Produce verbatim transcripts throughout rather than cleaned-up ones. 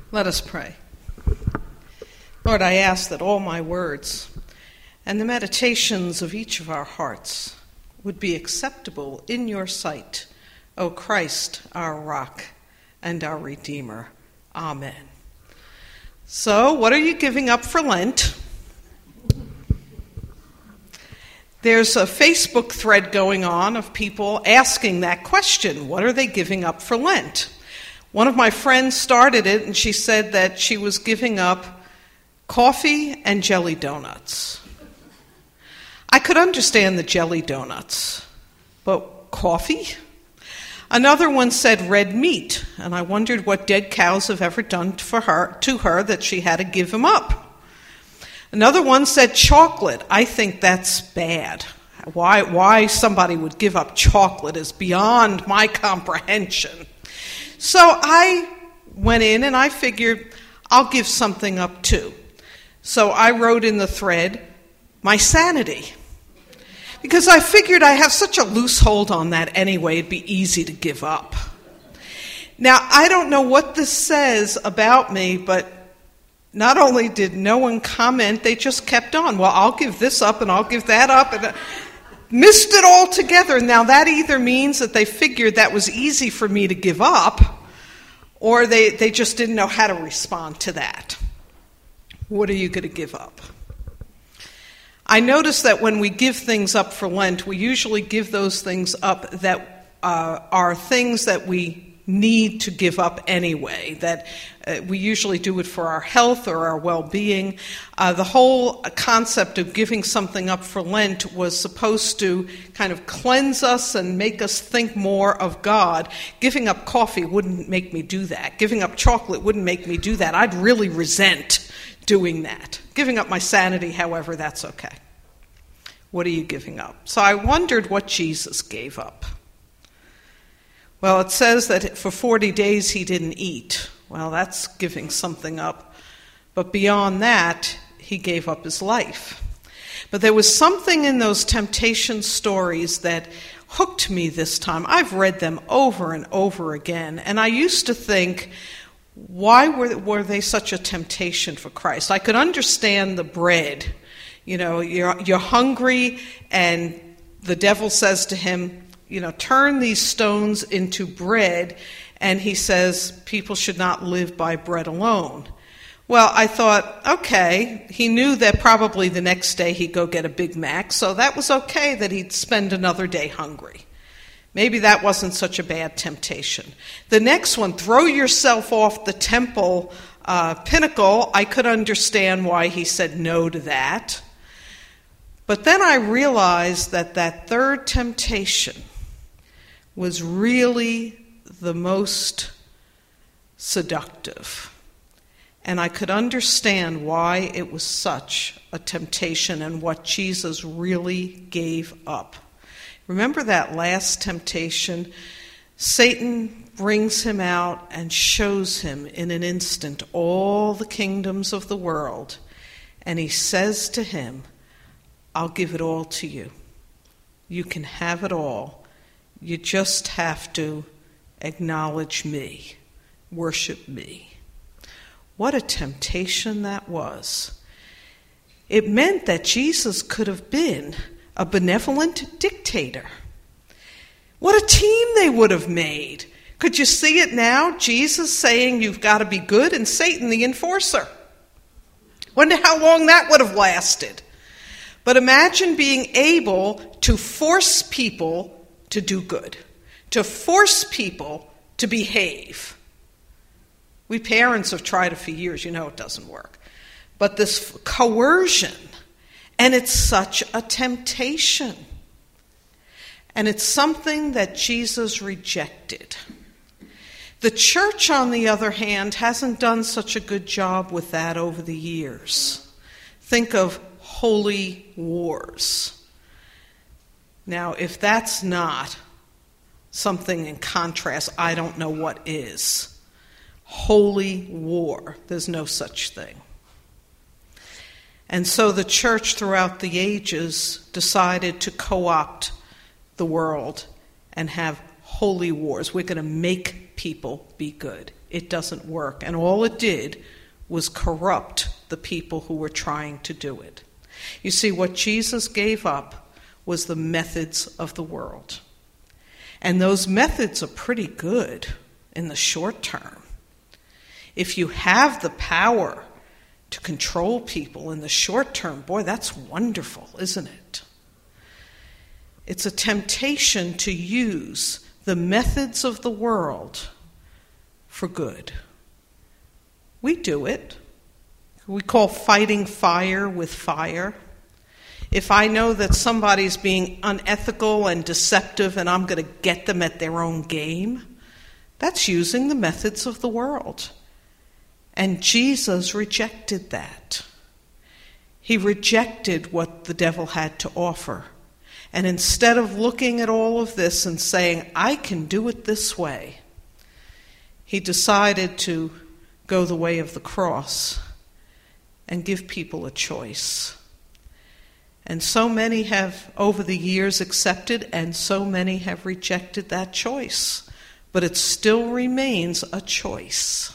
Let us pray. Lord, I ask that all my words and the meditations of each of our hearts would be acceptable in your sight, O Christ, our rock and our Redeemer. Amen. So, what are you giving up for Lent? There's a Facebook thread going on of people asking that question. What are they giving up for Lent? One of my friends started it, and she said that she was giving up coffee and jelly donuts. I could understand the jelly donuts, but coffee? Another one said red meat, and I wondered what dead cows have ever done for her, to her that she had to give them up. Another one said chocolate. I think that's bad. Why, why somebody would give up chocolate is beyond my comprehension. So I went in and I figured I'll give something up too. So I wrote in the thread, my sanity. Because I figured I have such a loose hold on that anyway, it'd be easy to give up. Now, I don't know what this says about me, but not only did no one comment, they just kept on. Well, I'll give this up and I'll give that up, and missed it all together. Now, that either means that they figured that was easy for me to give up, or they, they just didn't know how to respond to that. What are you going to give up? I notice that when we give things up for Lent, we usually give those things up that uh, are things that we need to give up anyway, that uh, we usually do it for our health or our well-being. Uh, the whole concept of giving something up for Lent was supposed to kind of cleanse us and make us think more of God. Giving up coffee wouldn't make me do that. Giving up chocolate wouldn't make me do that. I'd really resent doing that. Giving up my sanity, however, that's okay. What are you giving up? So I wondered what Jesus gave up. Well, it says that for forty days he didn't eat. Well, that's giving something up. But beyond that, he gave up his life. But there was something in those temptation stories that hooked me this time. I've read them over and over again, and I used to think, why were, were they such a temptation for Christ? I could understand the bread. You know, you're, you're hungry, and the devil says to him, you know, turn these stones into bread, and he says people should not live by bread alone. Well, I thought, okay, he knew that probably the next day he'd go get a Big Mac, so that was okay that he'd spend another day hungry. Maybe that wasn't such a bad temptation. The next one, throw yourself off the temple uh, pinnacle. I could understand why he said no to that. But then I realized that that third temptation was really the most seductive. And I could understand why it was such a temptation and what Jesus really gave up. Remember that last temptation? Satan brings him out and shows him in an instant all the kingdoms of the world. And he says to him, I'll give it all to you. You can have it all. You just have to acknowledge me, worship me. What a temptation that was. It meant that Jesus could have been a benevolent dictator. What a team they would have made. Could you see it now? Jesus saying you've got to be good, and Satan the enforcer. Wonder how long that would have lasted. But imagine being able to force people to do good, to force people to behave. We parents have tried it for years. You know it doesn't work. But this coercion, and it's such a temptation. And it's something that Jesus rejected. The church, on the other hand, hasn't done such a good job with that over the years. Think of holy wars. Now, if that's not something in contrast, I don't know what is. Holy war. There's no such thing. And so the church throughout the ages decided to co-opt the world and have holy wars. We're going to make people be good. it doesn't work. And all it did was corrupt the people who were trying to do it. You see, what Jesus gave up was the methods of the world. And those methods are pretty good in the short term. If you have the power to control people in the short term, boy, that's wonderful, isn't it? It's a temptation to use the methods of the world for good. We do it. We call fighting fire with fire. If I know that somebody's being unethical and deceptive and I'm going to get them at their own game, that's using the methods of the world. And Jesus rejected that. He rejected what the devil had to offer. And instead of looking at all of this and saying, I can do it this way, he decided to go the way of the cross and give people a choice. And so many have, over the years, accepted, and so many have rejected that choice. But it still remains a choice.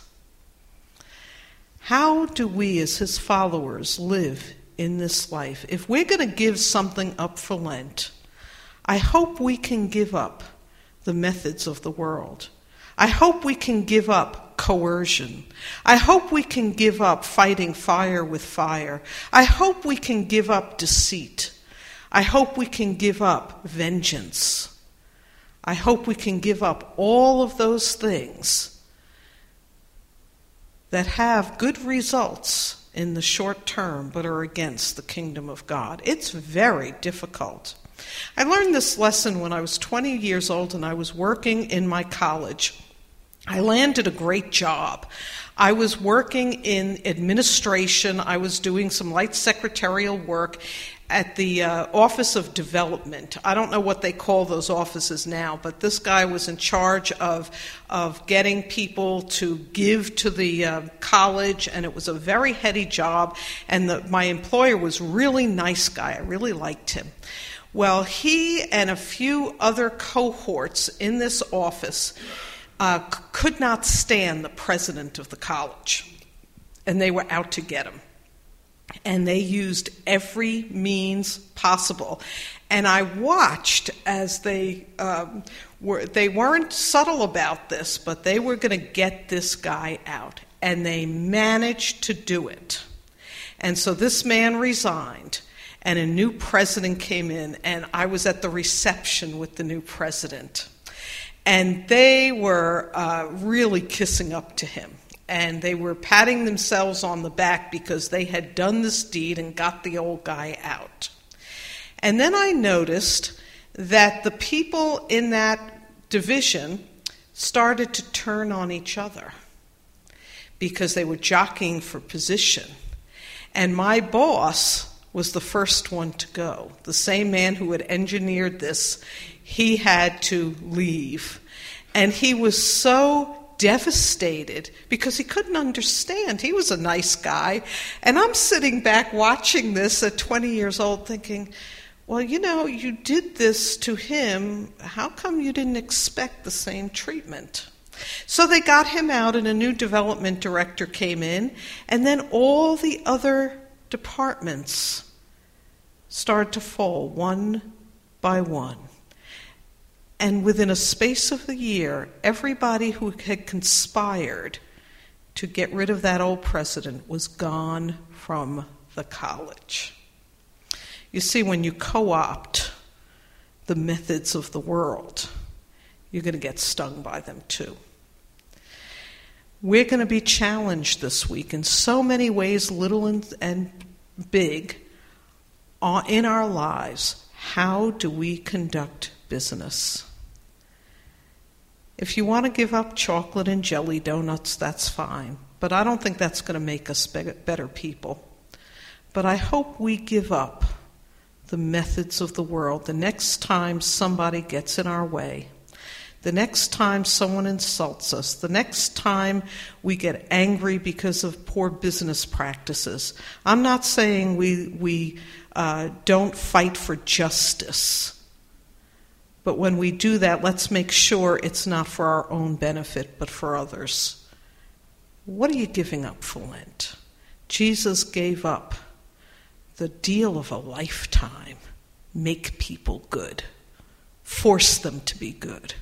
How do we, as his followers, live in this life? If we're going to give something up for Lent, I hope we can give up the methods of the world. I hope we can give up coercion. I hope we can give up fighting fire with fire. I hope we can give up deceit. I hope we can give up vengeance. I hope we can give up all of those things that have good results in the short term but are against the kingdom of God. It's very difficult. I learned this lesson when I was twenty years old and I was working in my college. I landed a great job. I was working in administration. I was doing some light secretarial work at the uh, Office of Development. I don't know what they call those offices now, but this guy was in charge of of getting people to give to the uh, college, and it was a very heady job, and the, my employer was a really nice guy. I really liked him. Well, he and a few other cohorts in this office uh, c- could not stand the president of the college, and they were out to get him. And they used every means possible. And I watched as they um, were, they weren't subtle about this, but they were going to get this guy out. And they managed to do it. And so this man resigned, and a new president came in, and I was at the reception with the new president. And they were uh, really kissing up to him. And they were patting themselves on the back because they had done this deed and got the old guy out. And then I noticed that the people in that division started to turn on each other because they were jockeying for position. And my boss was the first one to go. The same man who had engineered this, he had to leave. And he was so devastated because he couldn't understand. He was a nice guy. And I'm sitting back watching this at twenty years old thinking, well, you know, you did this to him. How come you didn't expect the same treatment? So they got him out and a new development director came in, and then all the other departments started to fall one by one. And within a space of a year, everybody who had conspired to get rid of that old president was gone from the college. You see, when you co-opt the methods of the world, you're going to get stung by them too. We're going to be challenged this week in so many ways, little and, and big, in our lives. How do we conduct business? If you want to give up chocolate and jelly donuts, that's fine. But I don't think that's going to make us better people. But I hope we give up the methods of the world the next time somebody gets in our way, the next time someone insults us, the next time we get angry because of poor business practices. I'm not saying we, we uh, don't fight for justice. But when we do that, let's make sure it's not for our own benefit, but for others. What are you giving up for Lent? Jesus gave up the deal of a lifetime. Make people good. Force them to be good.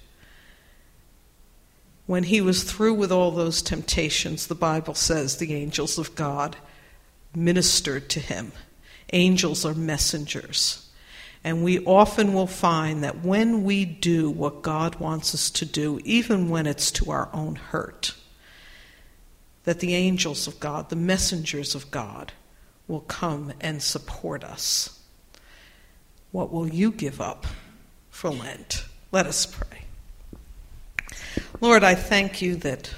When he was through with all those temptations, the Bible says the angels of God ministered to him. Angels are messengers. And we often will find that when we do what God wants us to do, even when it's to our own hurt, that the angels of God, the messengers of God, will come and support us. What will you give up for Lent? Let us pray. Lord, I thank you that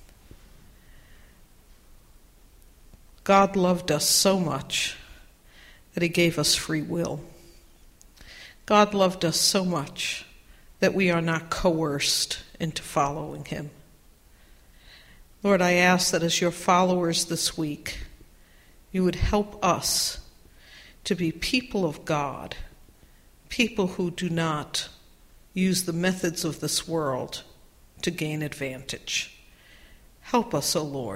God loved us so much that he gave us free will. God loved us so much that we are not coerced into following him. Lord, I ask that as your followers this week, you would help us to be people of God, people who do not use the methods of this world to gain advantage. Help us, O Lord.